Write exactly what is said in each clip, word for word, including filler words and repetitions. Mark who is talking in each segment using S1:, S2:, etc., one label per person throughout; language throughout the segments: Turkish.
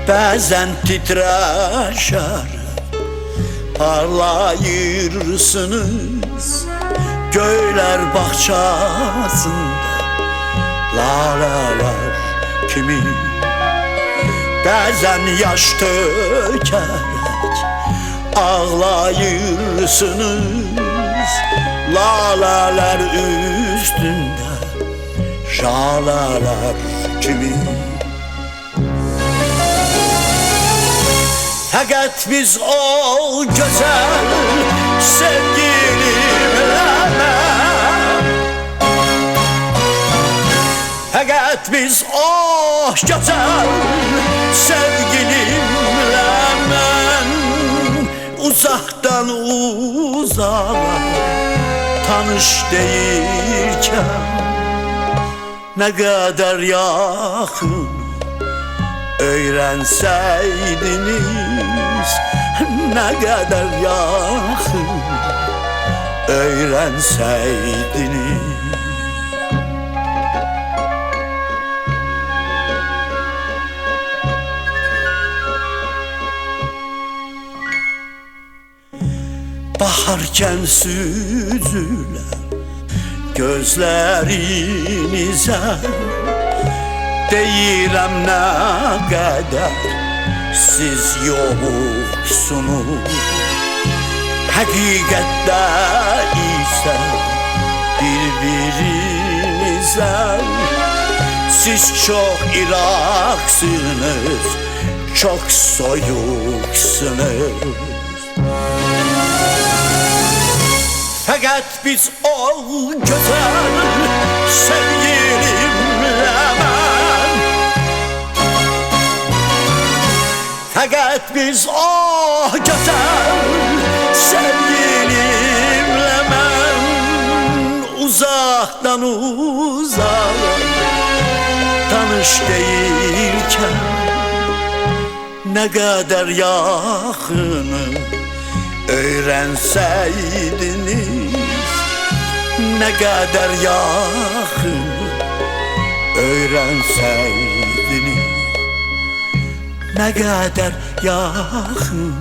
S1: Bazen titreşer parlayırsınız göyler bahçesinde laleler kimi. Bazen yaş dökerek ağlayırsınız laleler üstünde jaleler kimi. Fakat biz o güzel sevgilimle Fakat biz o güzel sevgilimle uzaktan uzağa tanış değilken ne kadar yakın öğrenseydiniz, ne kadar yakın öğrenseydiniz. Baharken süzülen gözlerinize deyirəm nə qədər siz yoxsunuz. Həqiqətdə isə bir-birinizə siz çox iraqsınız, çox soyuqsunuz. Fakat biz o güzel sevgilimle ben Fakat biz o güzel sevgilimle ben uzaktan uzağa tanış değilken ne kadar yakını öğrenseydiniz, ne kadar yakın öğrenseydiniz, ne kadar yakın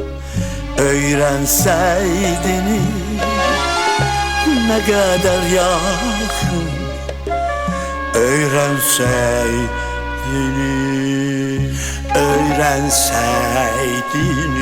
S1: öğrenseydiniz, ne kadar yakın öğrenseydiniz, öğrenseydiniz.